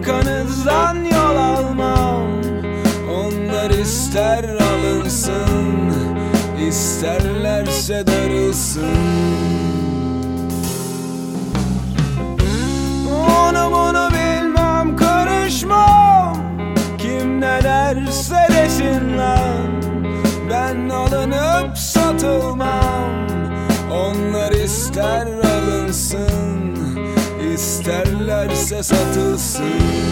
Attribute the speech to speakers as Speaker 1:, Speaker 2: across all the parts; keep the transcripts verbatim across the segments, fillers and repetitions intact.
Speaker 1: arkanızdan yol almam. Onlar ister alınsın, isterlerse darılsın. Onu bunu bilmem, karışmam. Kim ne derse desin lan, ben alınıp satılmam. Onlar ister alınsın, isterlerse satılsın.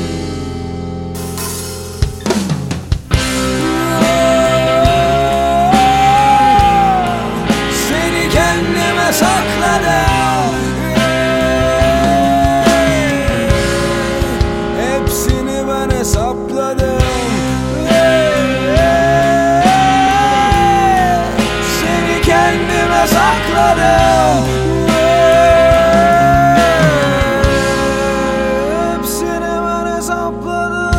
Speaker 1: Seni kendime sakladım, hepsini ben hesapladım. Seni kendime sakladım, hepsini ben hesapladım.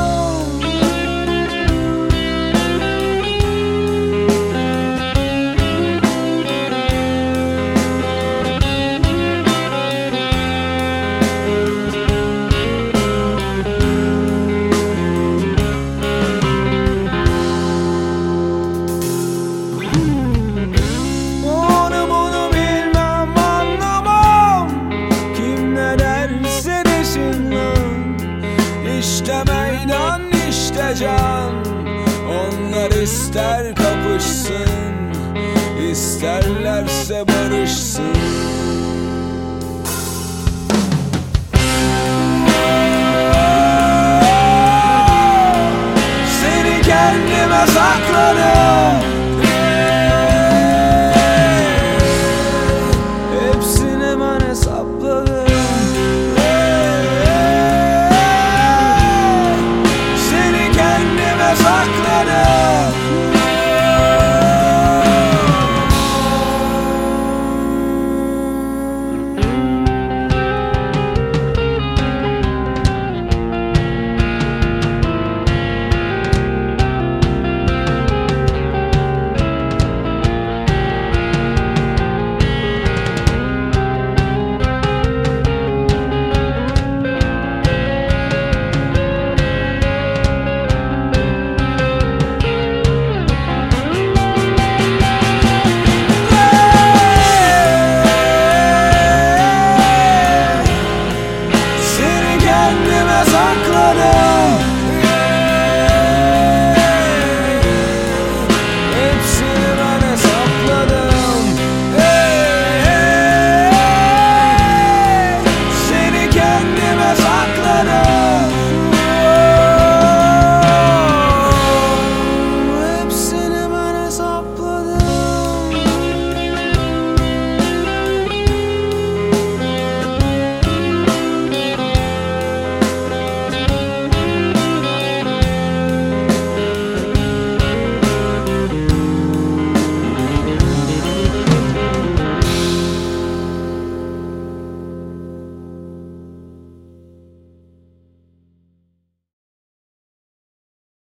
Speaker 1: Onu bunu bilmem, anlamam. Kim ne derse desin lan, İşte meydan işte can. Onlar ister kapışsın, isterlerse barışsın. Seni kendime sakladım,